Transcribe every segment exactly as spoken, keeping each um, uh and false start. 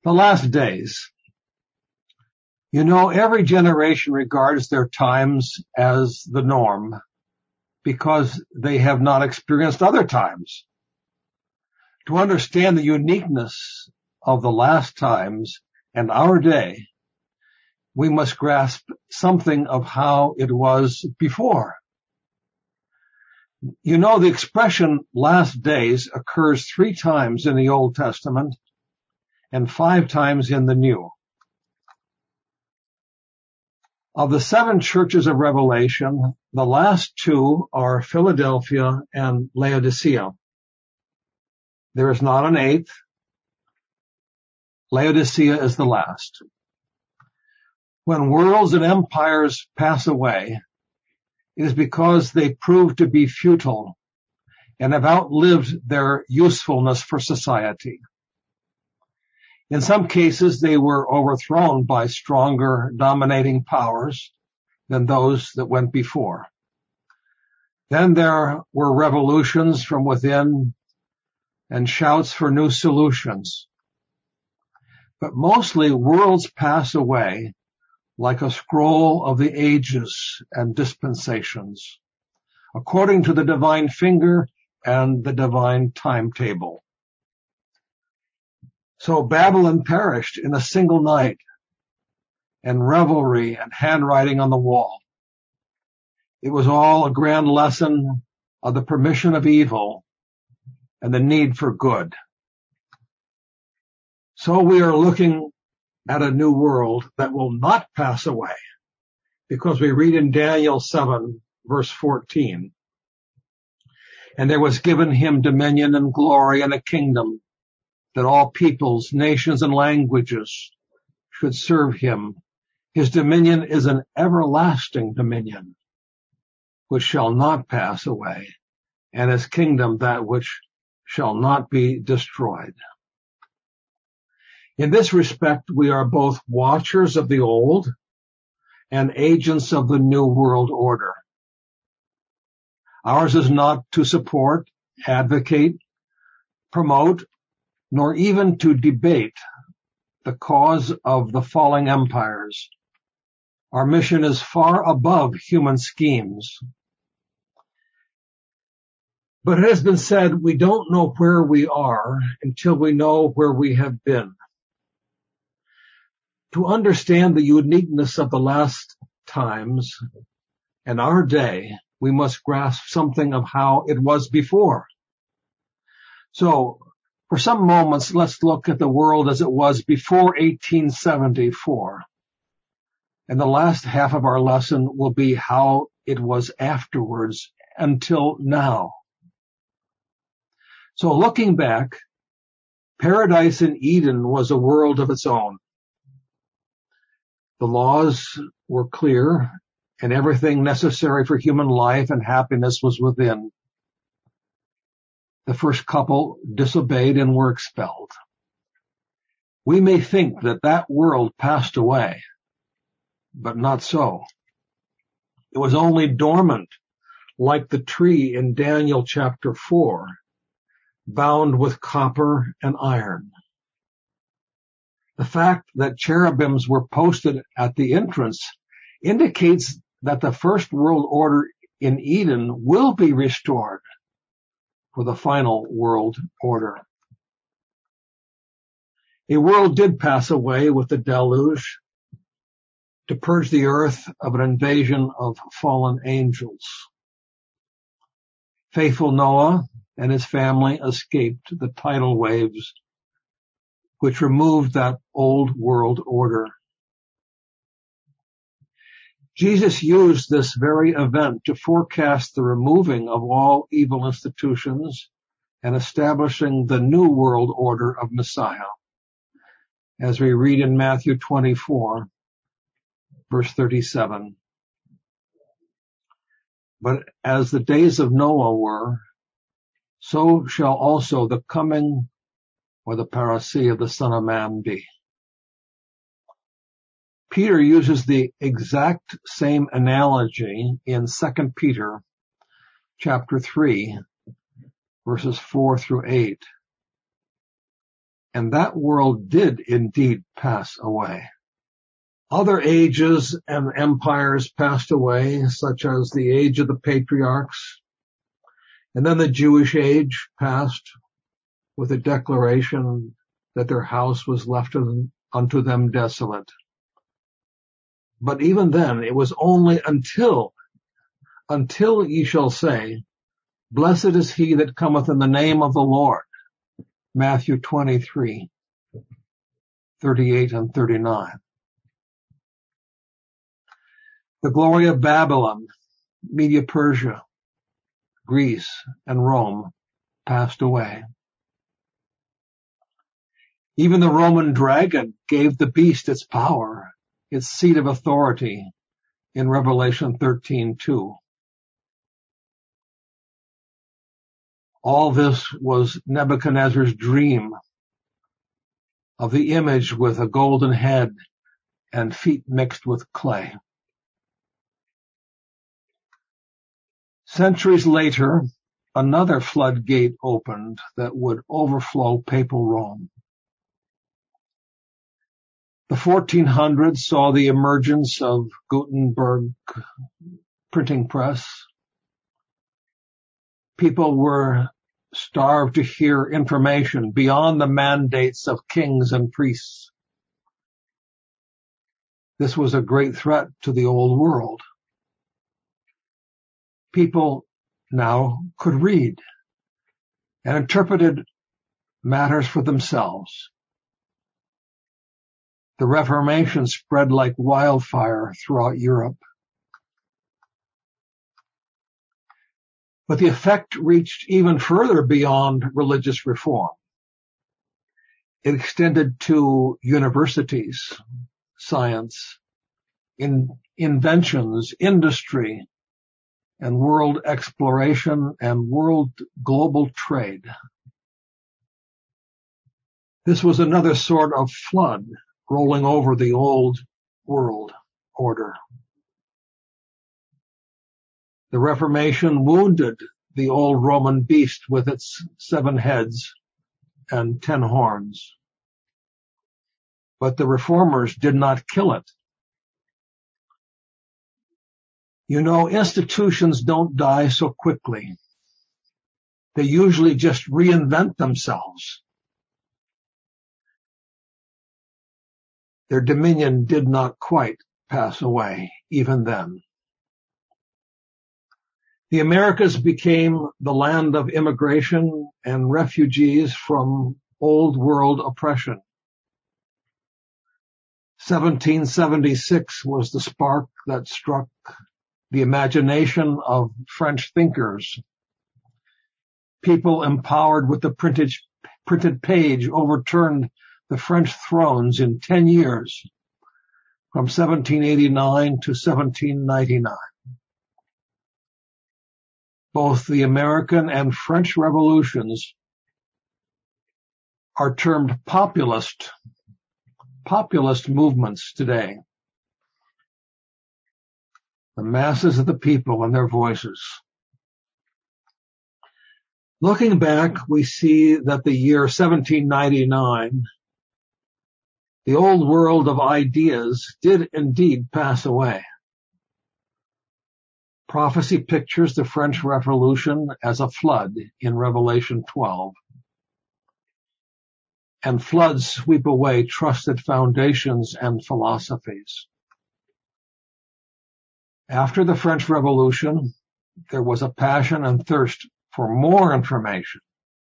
The last days. You know, every generation regards their times as the norm because they have not experienced other times. To understand the uniqueness of the last times and our day, we must grasp something of how it was before. You know, the expression last days occurs three times in the Old Testament and five times in the New. Of the seven churches of Revelation, the last two are Philadelphia and Laodicea. There is not an eighth. Laodicea is the last. When worlds and empires pass away, it is because they prove to be futile and have outlived their usefulness for society. In some cases, they were overthrown by stronger dominating powers than those that went before. Then there were revolutions from within and shouts for new solutions. But mostly worlds pass away like a scroll of the ages and dispensations, according to the divine finger and the divine timetable. So Babylon perished in a single night, and revelry and handwriting on the wall. It was all a grand lesson of the permission of evil and the need for good. So we are looking at a new world that will not pass away, because we read in Daniel seven, verse fourteen, and there was given him dominion and glory and a kingdom, that all peoples, nations, and languages should serve him. His dominion is an everlasting dominion, which shall not pass away, and his kingdom that which shall not be destroyed. In this respect, we are both watchers of the old and agents of the new world order. Ours is not to support, advocate, promote, nor even to debate the cause of the falling empires. Our mission is far above human schemes. But it has been said we don't know where we are until we know where we have been. To understand the uniqueness of the last times and our day, we must grasp something of how it was before. So, for some moments, let's look at the world as it was before eighteen seventy-four. And the last half of our lesson will be how it was afterwards until now. So looking back, paradise in Eden was a world of its own. The laws were clear, and everything necessary for human life and happiness was within. The first couple disobeyed and were expelled. We may think that that world passed away, but not so. It was only dormant, like the tree in Daniel chapter four, bound with copper and iron. The fact that cherubims were posted at the entrance indicates that the first world order in Eden will be restored for the final world order. A world did pass away with the deluge to purge the earth of an invasion of fallen angels. Faithful Noah and his family escaped the tidal waves, which removed that old world order. Jesus used this very event to forecast the removing of all evil institutions and establishing the new world order of Messiah, as we read in Matthew twenty-four, verse thirty-seven. But as the days of Noah were, so shall also the coming or the parousia of the Son of Man be. Peter uses the exact same analogy in Second Peter chapter three, verses four through eight. and that world did indeed pass away. Other ages and empires passed away, such as the age of the patriarchs, and then the Jewish age passed with a declaration that their house was left unto them desolate. But even then, it was only until, until ye shall say, blessed is he that cometh in the name of the Lord. Matthew twenty-three, thirty-eight and thirty-nine. The glory of Babylon, Media-Persia, Greece, and Rome passed away. Even the Roman dragon gave the beast its power, its seat of authority, in Revelation thirteen two. All this was Nebuchadnezzar's dream of the image with a golden head and feet mixed with clay. Centuries later, another floodgate opened that would overflow papal Rome. The fourteen hundreds saw the emergence of Gutenberg printing press. People were starved to hear information beyond the mandates of kings and priests. This was a great threat to the old world. People now could read and interpreted matters for themselves. The Reformation spread like wildfire throughout Europe. But the effect reached even further beyond religious reform. It extended to universities, science, in inventions, industry, and world exploration and world global trade. This was another sort of flood rolling over the old world order. The Reformation wounded the old Roman beast with its seven heads and ten horns. But the reformers did not kill it. You know, institutions don't die so quickly. They usually just reinvent themselves. Their dominion did not quite pass away, even then. The Americas became the land of immigration and refugees from old world oppression. seventeen seventy-six was the spark that struck the imagination of French thinkers. People empowered with the printed, printed page overturned the French thrones in ten years, from seventeen eighty-nine to seventeen ninety-nine. Both the American and French revolutions are termed populist, populist movements today. The masses of the people and their voices. Looking back, we see that the year seventeen ninety-nine, the old world of ideas, did indeed pass away. Prophecy pictures the French Revolution as a flood in Revelation twelve. And floods sweep away trusted foundations and philosophies. After the French Revolution, there was a passion and thirst for more information.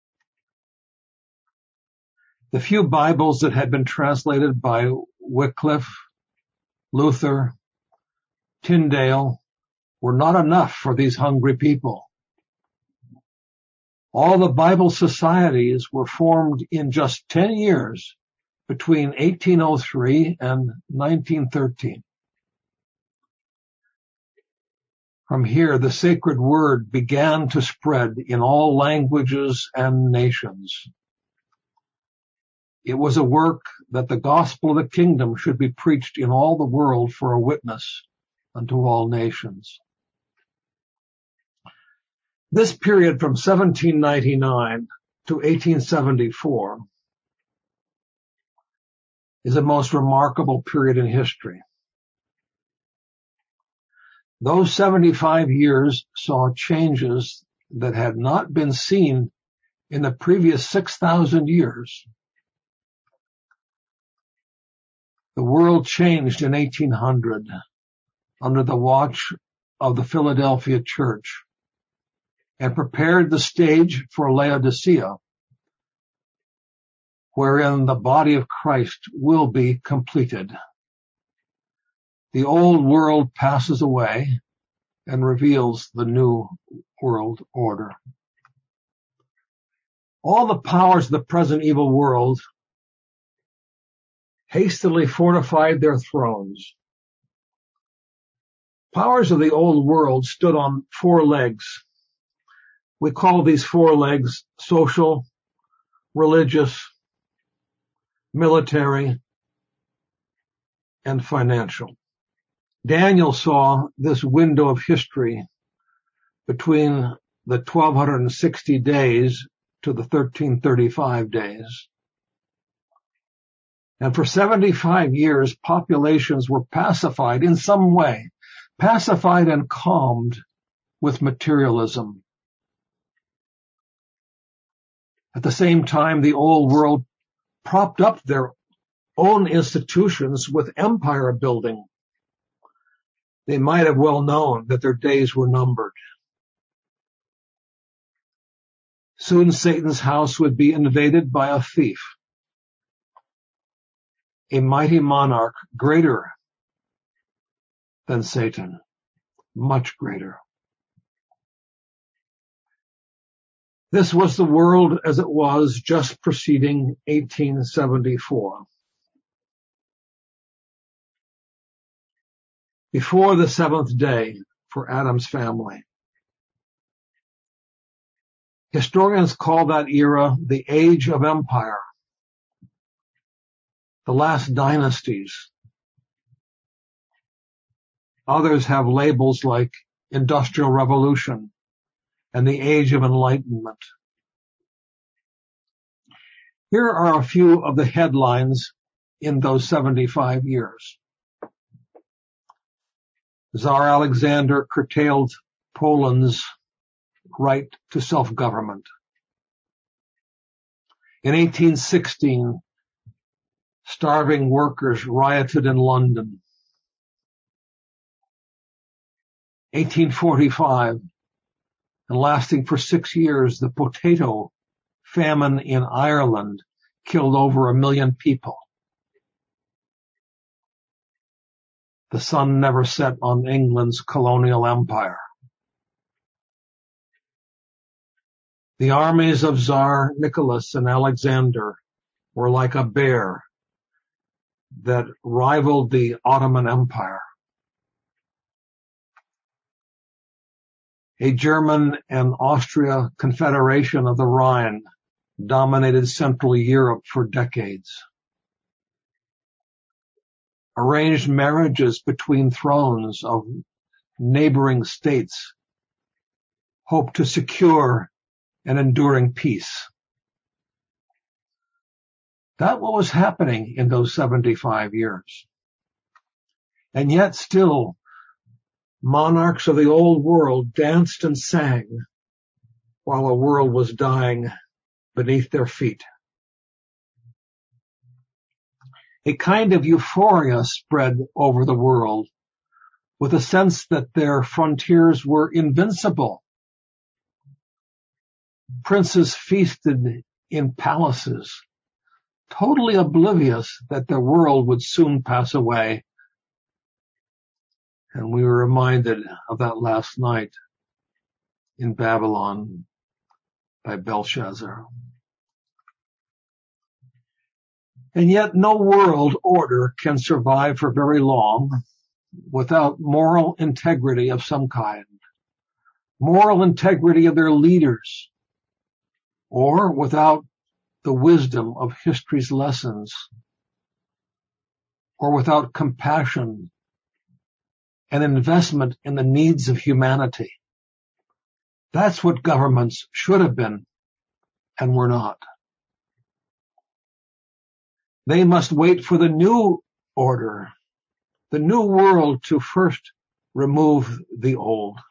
The few Bibles that had been translated by Wycliffe, Luther, Tyndale were not enough for these hungry people. All the Bible societies were formed in just ten years between eighteen oh three and nineteen thirteen. From here, the sacred word began to spread in all languages and nations. It was a work that the gospel of the kingdom should be preached in all the world for a witness unto all nations. This period from seventeen ninety-nine to eighteen seventy-four is a most remarkable period in history. Those seventy-five years saw changes that had not been seen in the previous six thousand years. The world changed in eighteen hundred under the watch of the Philadelphia Church and prepared the stage for Laodicea, wherein the body of Christ will be completed. The old world passes away and reveals the new world order. All the powers of the present evil world hastily fortified their thrones. Powers of the old world stood on four legs. We call these four legs social, religious, military, and financial. Daniel saw this window of history between the twelve sixty days to the thirteen thirty-five days. And for seventy-five years, populations were pacified in some way, pacified and calmed with materialism. At the same time, the old world propped up their own institutions with empire building. They might have well known that their days were numbered. Soon Satan's house would be invaded by a thief, a mighty monarch greater than Satan, much greater. This was the world as it was just preceding eighteen seventy-four. Before the seventh day for Adam's family. Historians call that era the Age of Empire, the last dynasties. Others have labels like Industrial Revolution and the Age of Enlightenment. Here are a few of the headlines in those seventy-five years. Tsar Alexander curtailed Poland's right to self-government. In eighteen sixteen, starving workers rioted in London. eighteen forty-five, and lasting for six years, the potato famine in Ireland killed over a million people. The sun never set on England's colonial empire. The armies of Tsar Nicholas and Alexander were like a bear that rivaled the Ottoman Empire. A German and Austria confederation of the Rhine dominated Central Europe for decades. Arranged marriages between thrones of neighboring states hoped to secure an enduring peace. That's what was happening in those seventy-five years. And yet still, monarchs of the old world danced and sang while the world was dying beneath their feet. A kind of euphoria spread over the world with a sense that their frontiers were invincible. Princes feasted in palaces, totally oblivious that their world would soon pass away. And we were reminded of that last night in Babylon by Belshazzar. And yet no world order can survive for very long without moral integrity of some kind, moral integrity of their leaders, or without the wisdom of history's lessons, or without compassion and investment in the needs of humanity. That's what governments should have been and were not. They must wait for the new order, the new world, to first remove the old.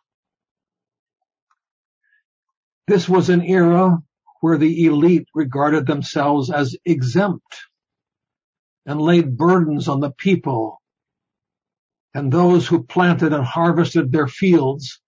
This was an era where the elite regarded themselves as exempt and laid burdens on the people and those who planted and harvested their fields.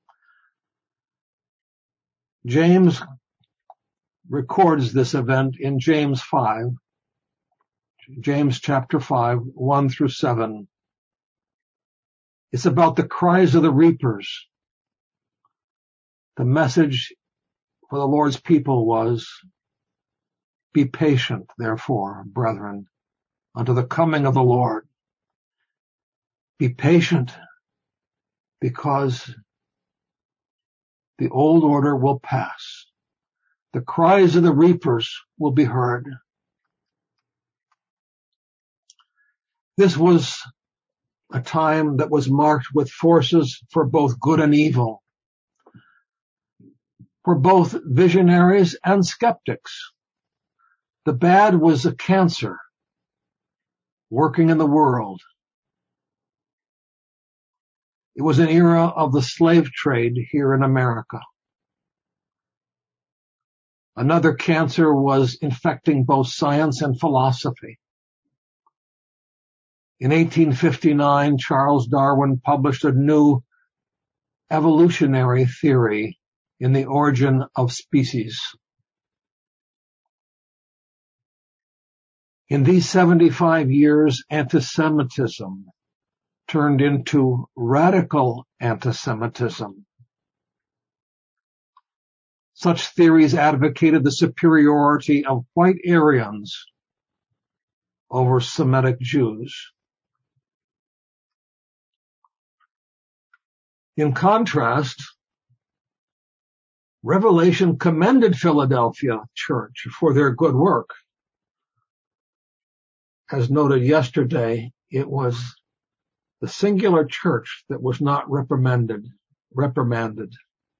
James records this event in James five, James chapter five, one through seven. It's about the cries of the reapers. The message for the Lord's people was, "Be patient, therefore, brethren, unto the coming of the Lord." Be patient, because the old order will pass. The cries of the reapers will be heard. This was a time that was marked with forces for both good and evil, for both visionaries and skeptics. The bad was a cancer working in the world. It was an era of the slave trade here in America. Another cancer was infecting both science and philosophy. In eighteen fifty-nine, Charles Darwin published a new evolutionary theory in The Origin of Species. In these seventy-five years, anti-Semitism turned into radical anti-Semitism. Such theories advocated the superiority of white Aryans over Semitic Jews. In contrast, Revelation commended Philadelphia Church for their good work. As noted yesterday, it was the singular church that was not reprimanded. reprimanded.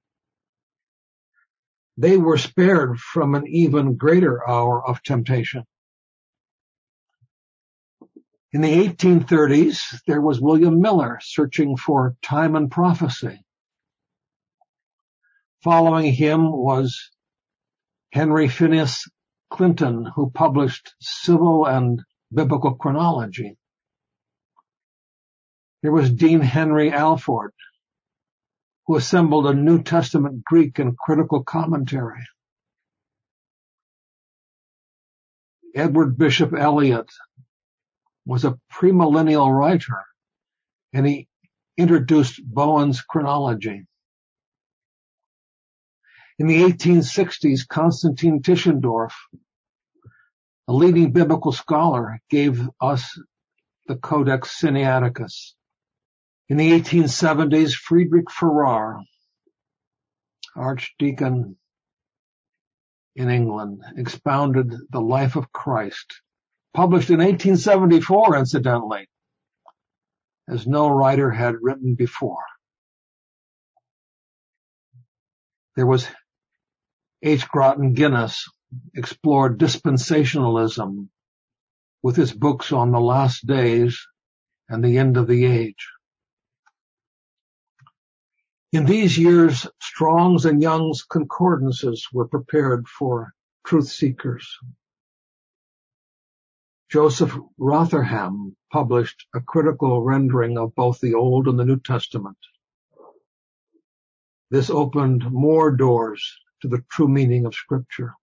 They were spared from an even greater hour of temptation. In the eighteen thirties, there was William Miller searching for time and prophecy. Following him was Henry Phineas Clinton, who published Civil and Biblical Chronology. There was Dean Henry Alford, who assembled a New Testament Greek and critical commentary. Edward Bishop Elliot was a premillennial writer, and he introduced Bowen's chronology. In the eighteen sixties, Constantine Tischendorf, a leading biblical scholar, gave us the Codex Sinaiticus. In the eighteen seventies, Friedrich Farrar, archdeacon in England, expounded the life of Christ, published in eighteen seventy-four, incidentally, as no writer had written before. There was H. Groton Guinness, explored dispensationalism with his books on the last days and the end of the age. In these years, Strong's and Young's concordances were prepared for truth seekers. Joseph Rotherham published a critical rendering of both the Old and the New Testament. This opened more doors to the true meaning of Scripture.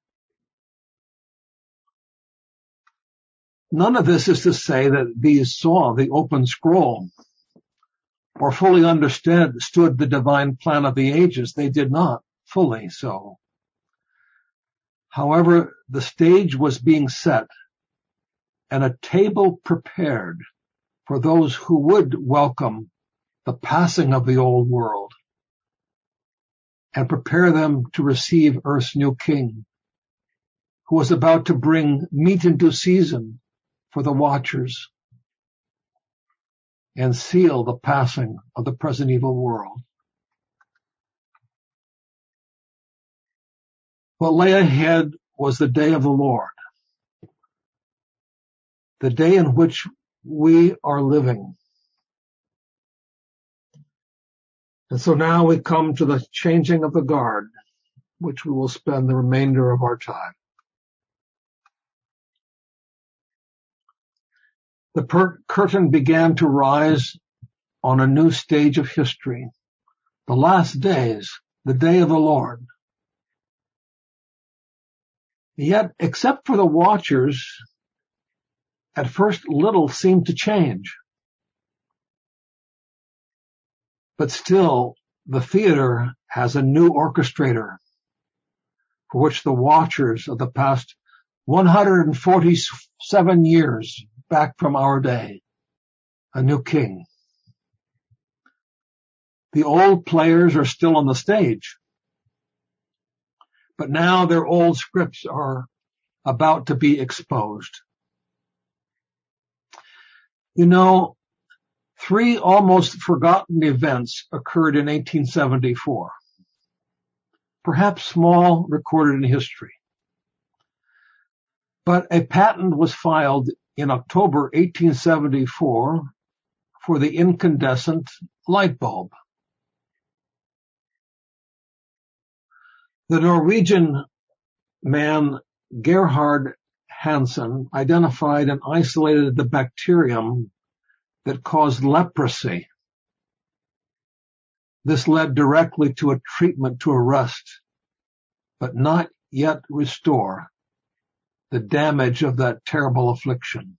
None of this is to say that these saw the open scroll or fully understood the divine plan of the ages. They did not fully so. However, the stage was being set and a table prepared for those who would welcome the passing of the old world and prepare them to receive earth's new king, who was about to bring meat into season for the watchers and seal the passing of the present evil world. What lay ahead was the day of the Lord. the day in which we are living. And so now we come to the changing of the guard, which we will spend the remainder of our time. The per- curtain began to rise on a new stage of history, the last days, the day of the Lord. Yet, except for the watchers, at first little seemed to change. But still, the theater has a new orchestrator, for which the watchers of the past one hundred forty-seven years back from our day, a new king. The old players are still on the stage, but now their old scripts are about to be exposed. You know, three almost forgotten events occurred in eighteen seventy-four, perhaps small, recorded in history. But a patent was filed in October eighteen seventy-four for the incandescent light bulb. The Norwegian man Gerhard Hansen identified and isolated the bacterium that caused leprosy. This led directly to a treatment to arrest, but not yet restore, the damage of that terrible affliction.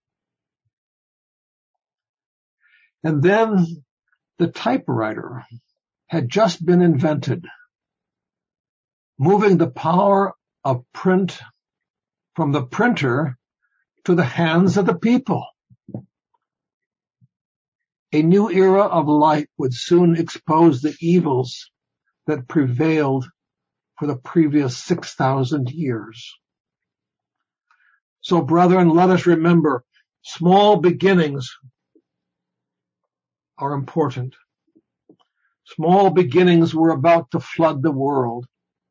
And then the typewriter had just been invented, moving the power of print from the printer to the hands of the people. A new era of light would soon expose the evils that prevailed for the previous six thousand years. So, brethren, let us remember, small beginnings are important. Small beginnings were about to flood the world.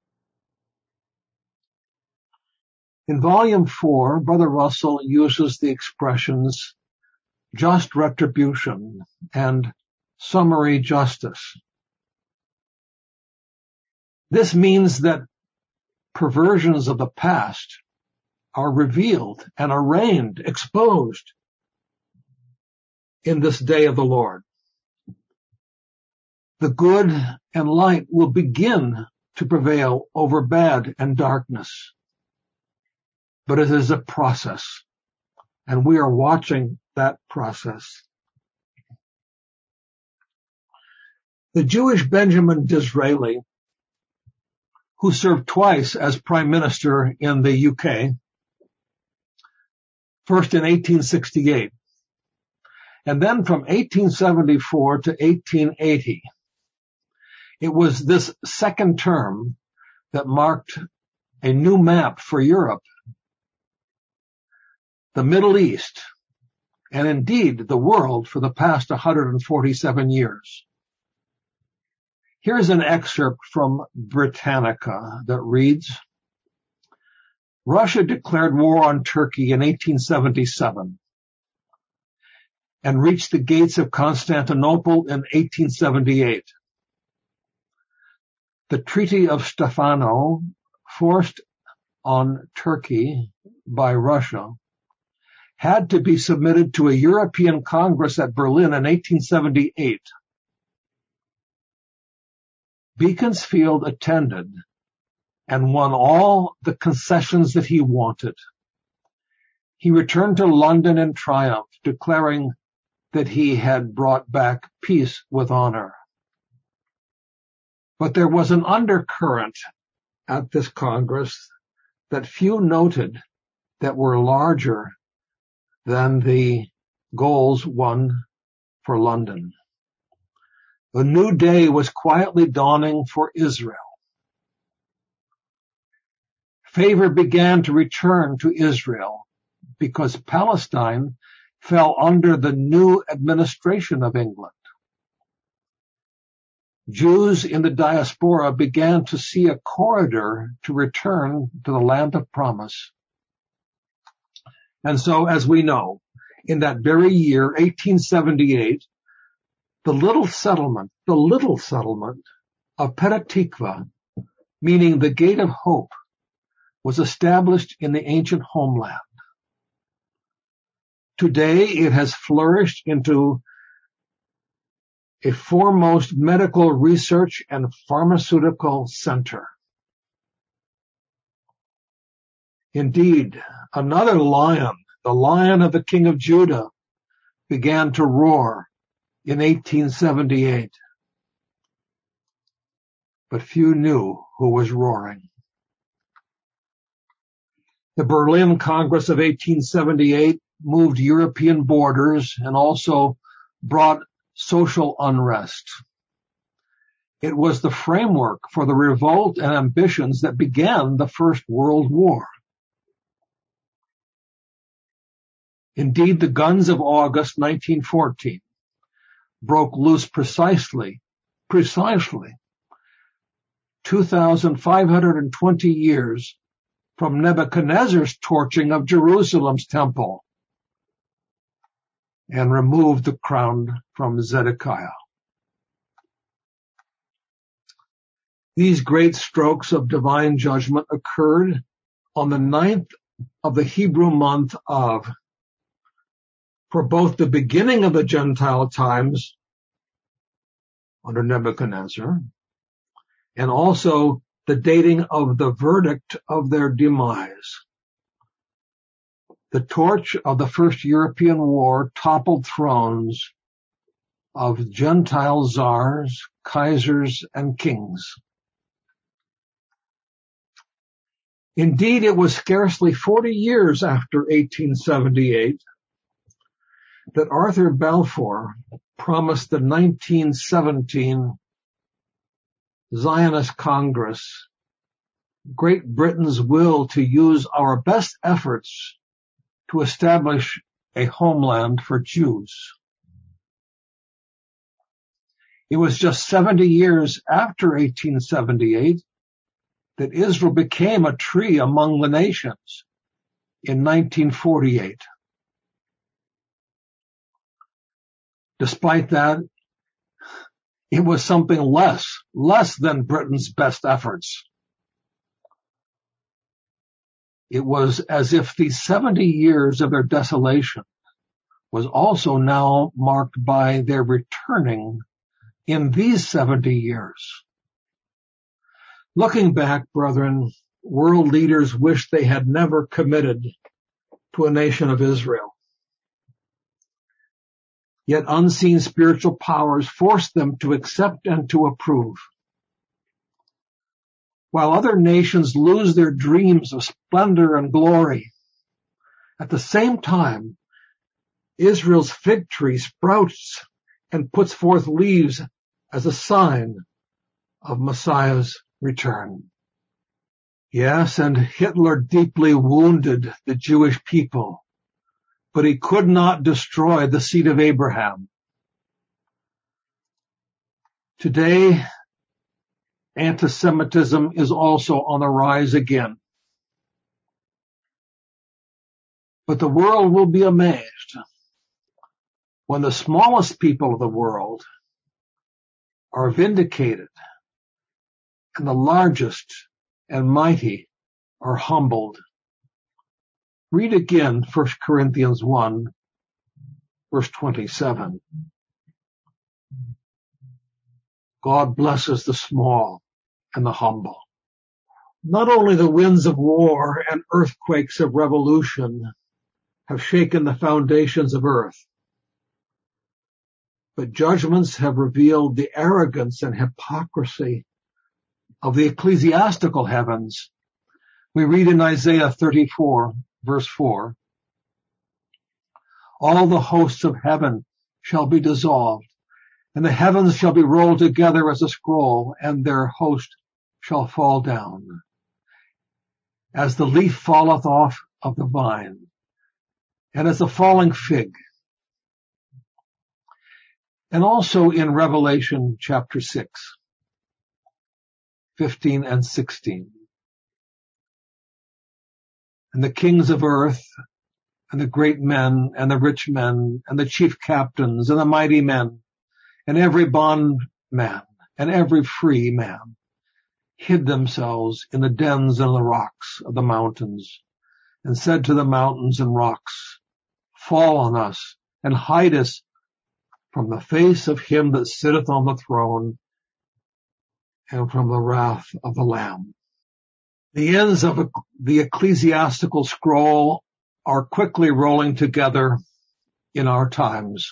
In volume four, Brother Russell uses the expressions just retribution and summary justice. This means that perversions of the past are revealed and arraigned, exposed in this day of the Lord. The good and light will begin to prevail over bad and darkness. But it is a process, and we are watching that process. The Jewish Benjamin Disraeli, who served twice as Prime Minister in the U K, first in eighteen sixty-eight, and then from eighteen seventy-four to eighteen eighty. It was this second term that marked a new map for Europe, the Middle East, and indeed the world for the past one hundred forty-seven years. Here's an excerpt from Britannica that reads, Russia declared war on Turkey in eighteen seventy-seven and reached the gates of Constantinople in eighteen seventy-eight. The Treaty of Stefano, forced on Turkey by Russia, had to be submitted to a European Congress at Berlin in eighteen seventy-eight. Beaconsfield attended and won all the concessions that he wanted. He returned to London in triumph, declaring that he had brought back peace with honor. But there was an undercurrent at this Congress that few noted that were larger than the goals won for London. A new day was quietly dawning for Israel. Favor began to return to Israel because Palestine fell under the new administration of England. Jews in the diaspora began to see a corridor to return to the land of promise. And so, as we know, in that very year, eighteen seventy-eight, the little settlement, the little settlement of Petah Tikva, meaning the Gate of Hope, was established in the ancient homeland. Today, it has flourished into a foremost medical research and pharmaceutical center. Indeed, another lion, the Lion of the King of Judah, began to roar in eighteen seventy-eight. But few knew who was roaring. The Berlin Congress of eighteen seventy-eight moved European borders and also brought social unrest. It was the framework for the revolt and ambitions that began the First World War. Indeed, the guns of August nineteen fourteen broke loose precisely, precisely two thousand five hundred twenty years from Nebuchadnezzar's torching of Jerusalem's temple and removed the crown from Zedekiah. These great strokes of divine judgment occurred on the ninth of the Hebrew month of, for both the beginning of the Gentile times under Nebuchadnezzar and also the dating of the verdict of their demise. The torch of the First European War toppled thrones of Gentile czars, kaisers, and kings. Indeed, it was scarcely forty years after eighteen seventy-eight that Arthur Balfour promised the nineteen seventeen Zionist Congress Great Britain's will to use our best efforts to establish a homeland for Jews. It was just seventy years after eighteen seventy-eight that Israel became a tree among the nations in nineteen forty-eight. Despite that, it was something less, less than Britain's best efforts. It was as if these seventy years of their desolation was also now marked by their returning in these seventy years. Looking back, brethren, world leaders wish they had never committed to a nation of Israel. Yet unseen spiritual powers forced them to accept and to approve. While other nations lose their dreams of splendor and glory, at the same time, Israel's fig tree sprouts and puts forth leaves as a sign of Messiah's return. Yes, and Hitler deeply wounded the Jewish people, but he could not destroy the seed of Abraham. Today, anti-Semitism is also on the rise again. But the world will be amazed when the smallest people of the world are vindicated and the largest and mighty are humbled. Read again First Corinthians one, verse twenty-seven. God blesses the small and the humble. Not only the winds of war and earthquakes of revolution have shaken the foundations of earth, but judgments have revealed the arrogance and hypocrisy of the ecclesiastical heavens. We read in Isaiah thirty-four, verse four, all the hosts of heaven shall be dissolved, and the heavens shall be rolled together as a scroll, and their host shall fall down, as the leaf falleth off of the vine, and as a falling fig. And also in Revelation chapter six, fifteen and sixteen. And the kings of earth and the great men and the rich men and the chief captains and the mighty men and every bondman and every free man hid themselves in the dens and the rocks of the mountains and said to the mountains and rocks, fall on us and hide us from the face of him that sitteth on the throne and from the wrath of the Lamb. The ends of the ecclesiastical scroll are quickly rolling together in our times.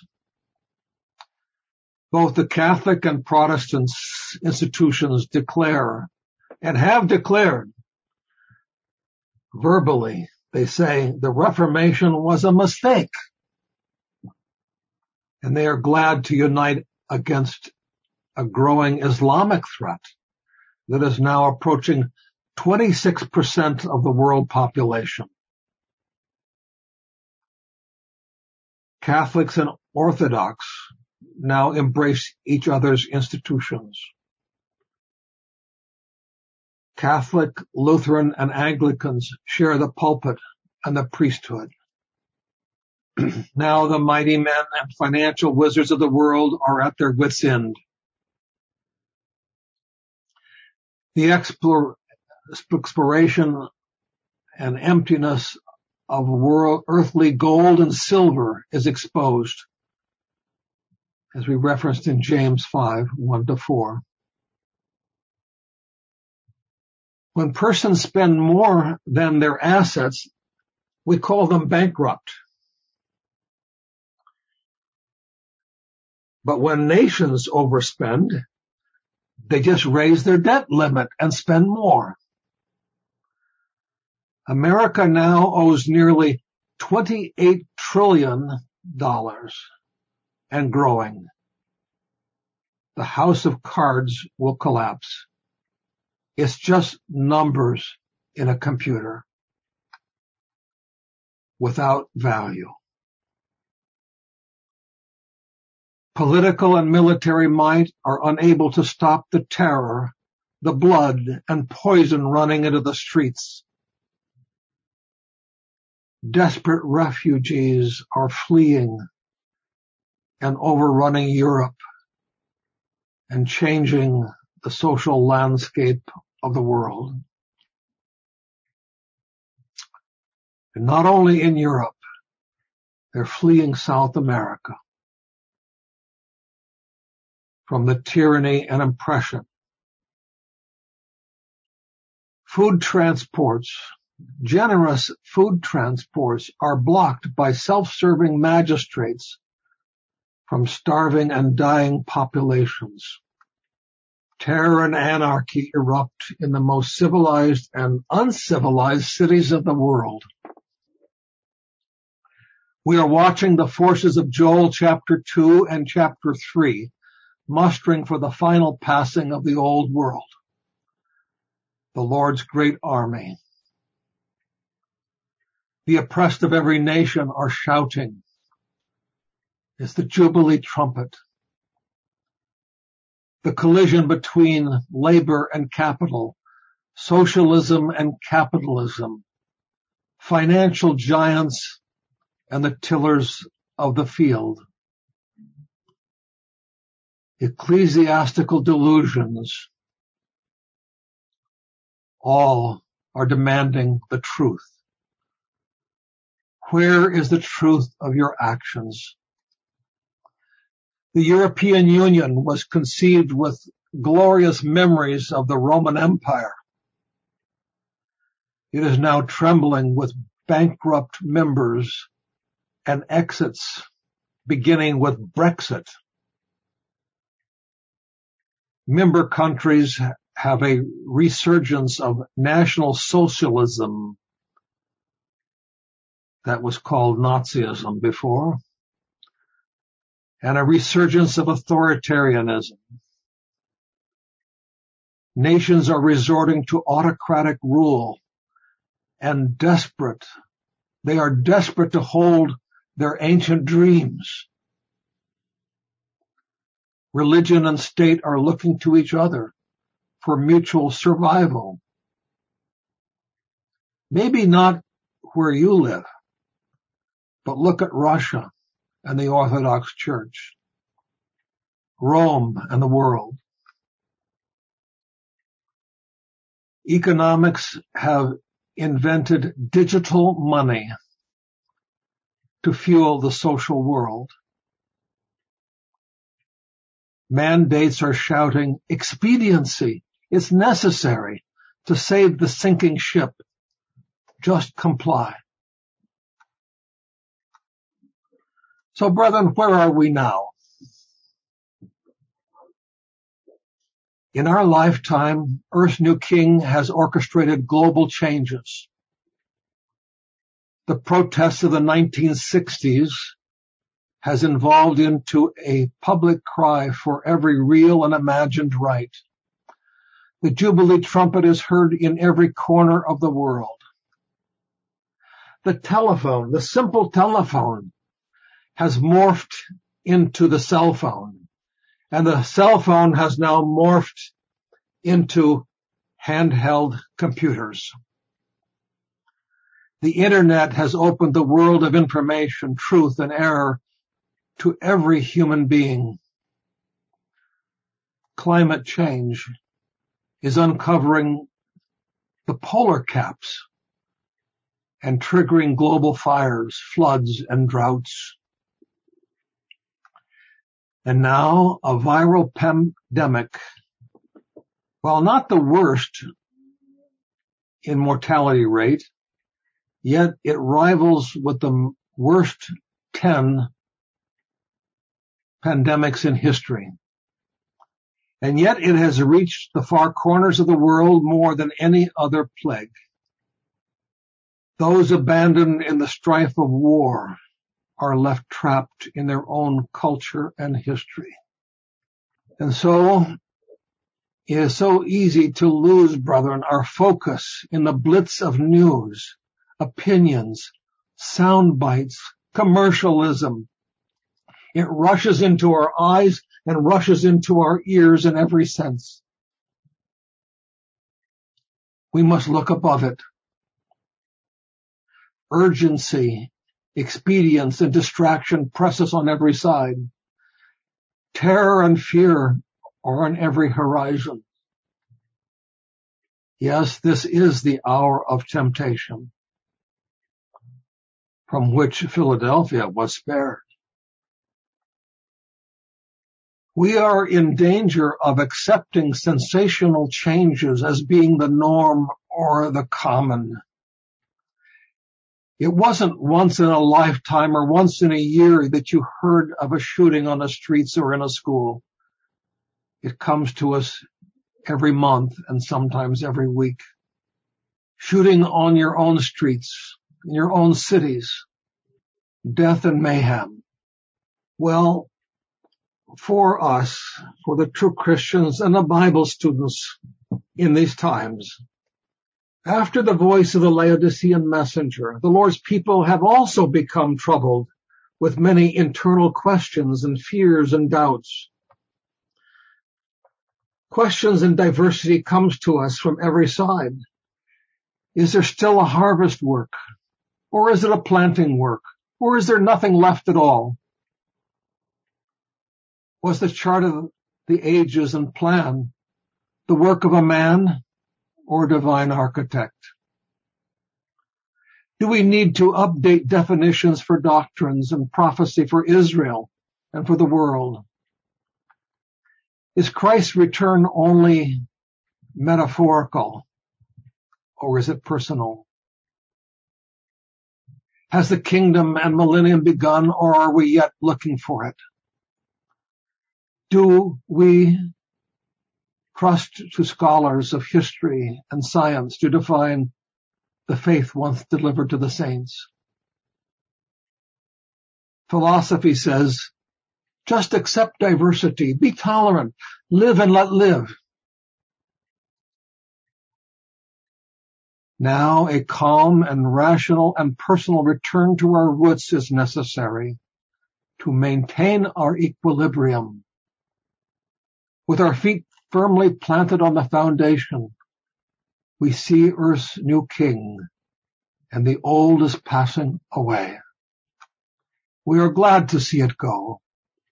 Both the Catholic and Protestant institutions declare and have declared verbally, they say the Reformation was a mistake, and they are glad to unite against a growing Islamic threat that is now approaching twenty-six percent of the world population. Catholics and Orthodox now embrace each other's institutions. Catholic, Lutheran, and Anglicans share the pulpit and the priesthood. Now the mighty men and financial wizards of the world are at their wits' end. The exploration and emptiness of world, earthly gold and silver is exposed, as we referenced in James five, one to four. When persons spend more than their assets, we call them bankrupt. But when nations overspend, they just raise their debt limit and spend more. America now owes nearly twenty-eight trillion dollars and growing. The house of cards will collapse. It's just numbers in a computer without value. Political and military might are unable to stop the terror, the blood, and poison running into the streets. Desperate refugees are fleeing and overrunning Europe and changing the social landscape of the world. And not only in Europe, they're fleeing South America from the tyranny and oppression. Food transports, generous food transports are blocked by self-serving magistrates from starving and dying populations. Terror and anarchy erupt in the most civilized and uncivilized cities of the world. We are watching the forces of Joel chapter two and chapter three mustering for the final passing of the old world, the Lord's great army. The oppressed of every nation are shouting. It's the Jubilee trumpet. The collision between labor and capital, socialism and capitalism, financial giants and the tillers of the field. Ecclesiastical delusions, all are demanding the truth. Where is the truth of your actions? The European Union was conceived with glorious memories of the Roman Empire. It is now trembling with bankrupt members and exits, beginning with Brexit. Member countries have a resurgence of National Socialism that was called Nazism before, and a resurgence of authoritarianism. Nations are resorting to autocratic rule and desperate. They are desperate to hold their ancient dreams. Religion and state are looking to each other for mutual survival. Maybe not where you live, But look at Russia and the Orthodox Church, Rome and the world. Economics have invented digital money to fuel the social world. Mandates are shouting, expediency, it's necessary to save the sinking ship. Just comply. So, brethren, where are we now? In our lifetime, Earth's new king has orchestrated global changes. The protests of the nineteen sixties has evolved into a public cry for every real and imagined right. The Jubilee trumpet is heard in every corner of the world. The telephone, the simple telephone, has morphed into the cell phone, and the cell phone has now morphed into handheld computers. The internet has opened the world of information, truth, and error to every human being. Climate change is uncovering the polar caps and triggering global fires, floods, and droughts. And now a viral pandemic, while not the worst in mortality rate, yet it rivals with the worst ten pandemics in history. And yet it has reached the far corners of the world more than any other plague. Those abandoned in the strife of war are left trapped in their own culture and history. And so it is so easy to lose, brethren, our focus in the blitz of news, opinions, sound bites, commercialism. It rushes into our eyes and rushes into our ears in every sense. We must look above it. Urgency, expedience, and distraction press us on every side. Terror and fear are on every horizon. Yes, this is the hour of temptation, from which Philadelphia was spared. We are in danger of accepting sensational changes as being the norm or the common. It wasn't once in a lifetime or once in a year that you heard of a shooting on the streets or in a school. It comes to us every month and sometimes every week. Shooting on your own streets, in your own cities, death and mayhem. Well, for us, for the true Christians and the Bible students in these times, after the voice of the Laodicean messenger, the Lord's people have also become troubled with many internal questions and fears and doubts. Questions and diversity comes to us from every side. Is there still a harvest work? Or is it a planting work? Or is there nothing left at all? Was the chart of the ages and plan the work of a man or a divine architect? Do we need to update definitions for doctrines and prophecy for Israel and for the world? Is Christ's return only metaphorical, or is it personal? Has the kingdom and millennium begun, or are we yet looking for it? Do we trust to scholars of history and science to define the faith once delivered to the saints? Philosophy says, just accept diversity, be tolerant, live and let live. Now a calm and rational and personal return to our roots is necessary to maintain our equilibrium. With our feet firmly planted on the foundation, we see Earth's new king, and the old is passing away. we are glad to see it go.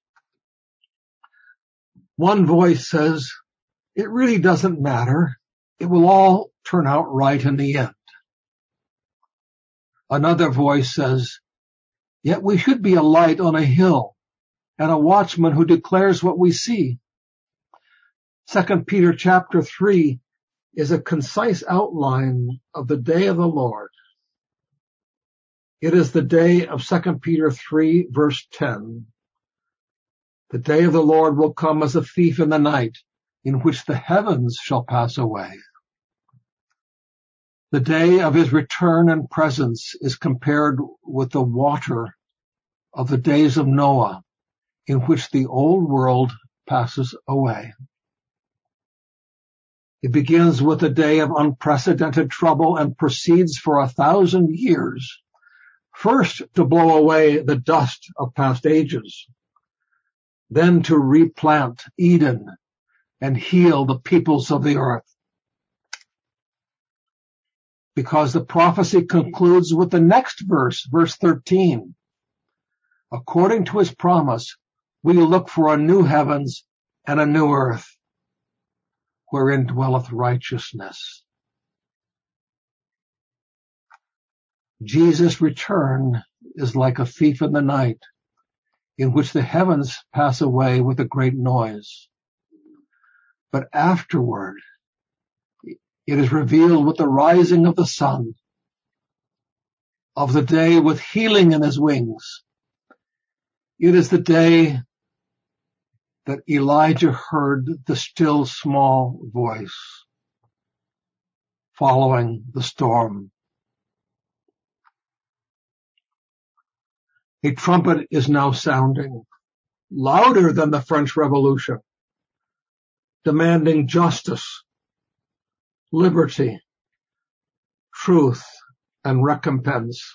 One voice says, it really doesn't matter. It will all turn out right in the end. Another voice says, yet we should be a light on a hill and a watchman who declares what we see. Second Peter chapter three is a concise outline of the day of the Lord. It is the day of Second Peter three, verse ten. The day of the Lord will come as a thief in the night, in which the heavens shall pass away. The day of his return and presence is compared with the water of the days of Noah, in which the old world passes away. It begins with a day of unprecedented trouble and proceeds for a thousand years, first to blow away the dust of past ages, then to replant Eden and heal the peoples of the earth. Because the prophecy concludes with the next verse, verse thirteen. According to his promise, we look for a new heavens and a new earth, wherein dwelleth righteousness. Jesus' return is like a thief in the night, in which the heavens pass away with a great noise. But afterward, it is revealed with the rising of the sun, of the day with healing in his wings. It is the day that Elijah heard the still small voice following the storm. A trumpet is now sounding, louder than the French Revolution, demanding justice, liberty, truth, and recompense.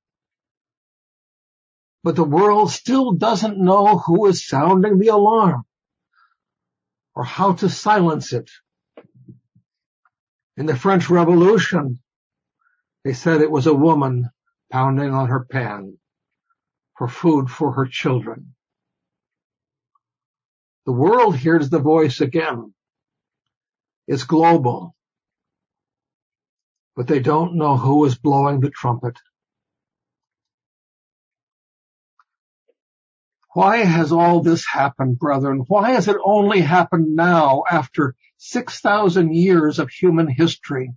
But the world still doesn't know who is sounding the alarm or how to silence it. In the French Revolution, they said it was a woman pounding on her pan for food for her children. The world hears the voice again. It's global, but they don't know who is blowing the trumpet. Why has all this happened, brethren? Why has it only happened now after six thousand years of human history?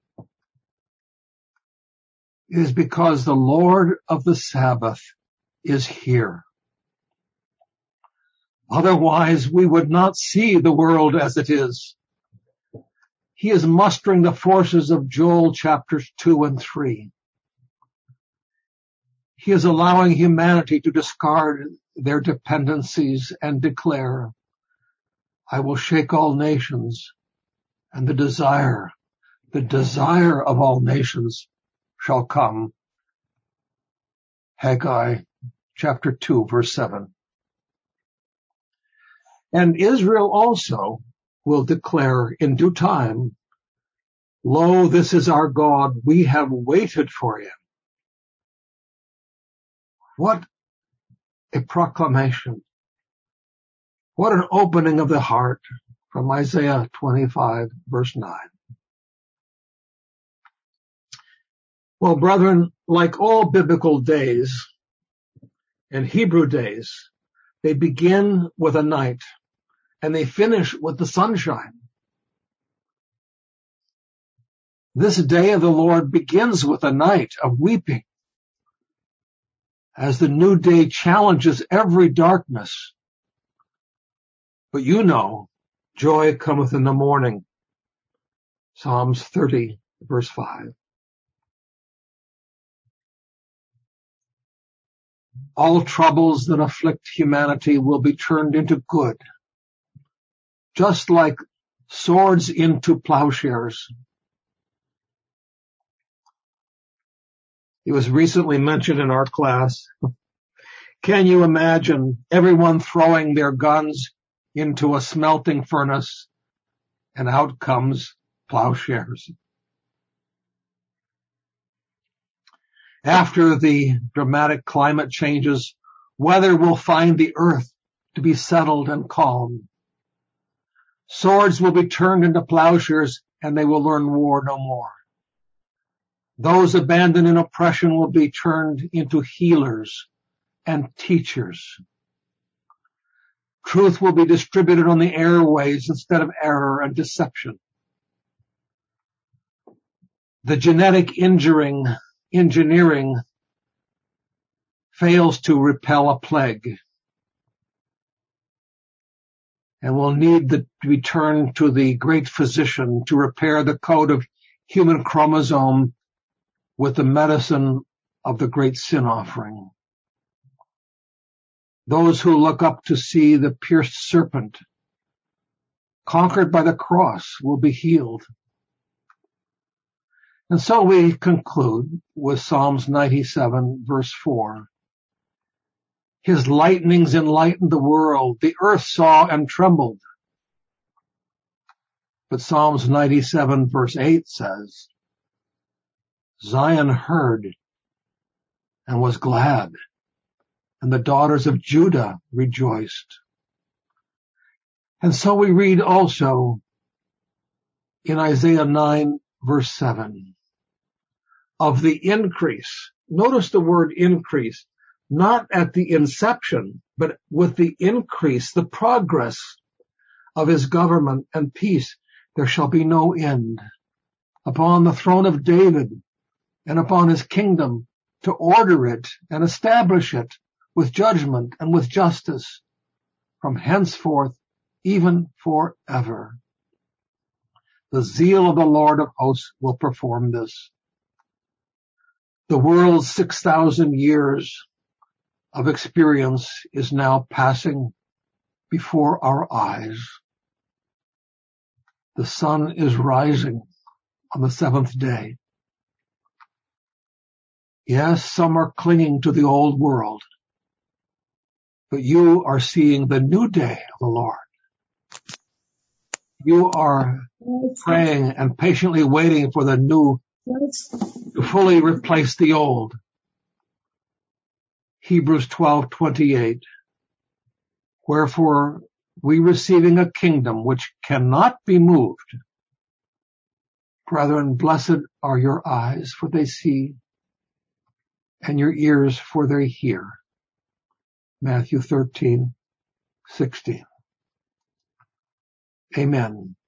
It is because the Lord of the Sabbath is here. Otherwise, we would not see the world as it is. He is mustering the forces of Joel chapters two and three. He is allowing humanity to discard their dependencies and declare, I will shake all nations, and the desire, the desire of all nations shall come. Haggai chapter two, verse seven. And Israel also will declare in due time, lo, this is our God, we have waited for him. What a proclamation. What an opening of the heart from Isaiah twenty-five, verse nine. Well, brethren, like all biblical days and Hebrew days, they begin with a night and they finish with the sunshine. This day of the Lord begins with a night of weeping, as the new day challenges every darkness. But you know, joy cometh in the morning. Psalms thirty, verse five. All troubles that afflict humanity will be turned into good, just like swords into plowshares. It was recently mentioned in our class. Can you imagine everyone throwing their guns into a smelting furnace and out comes plowshares? After the dramatic climate changes Weather will find the earth to be settled and calm. Swords will be turned into plowshares, and they will learn war no more. Those abandoned in oppression will be turned into healers and teachers. Truth will be distributed on the airways instead of error and deception. The genetic injuring, engineering fails to repel a plague, and will need the, to be turned to the great physician to repair the code of human chromosome with the medicine of the great sin offering. Those who look up to see the pierced serpent conquered by the cross will be healed. And so we conclude with Psalms ninety-seven, verse four. His lightnings enlightened the world. The earth saw and trembled. But Psalms ninety-seven, verse eight says, Zion heard and was glad, and the daughters of Judah rejoiced. And so we read also in Isaiah nine, verse seven, of the increase. Notice the word increase, not at the inception, but with the increase, the progress of his government and peace, there shall be no end. Upon the throne of David and upon his kingdom, to order it and establish it with judgment and with justice from henceforth, even forever. The zeal of the Lord of hosts will perform this. The world's six thousand years of experience is now passing before our eyes. The sun is rising on the seventh day. Yes, some are clinging to the old world, but you are seeing the new day of the Lord. You are praying and patiently waiting for the new to fully replace the old. Hebrews twelve twenty-eight. Wherefore, we receiving a kingdom which cannot be moved. Brethren, blessed are your eyes, for they see, and your ears, for they hear. Matthew thirteen sixteen. Amen.